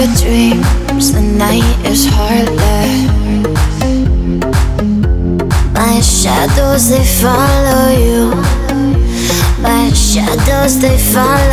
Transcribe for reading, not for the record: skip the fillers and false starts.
your dreams, the night is heartless. My shadows, they follow you. My shadows, they follow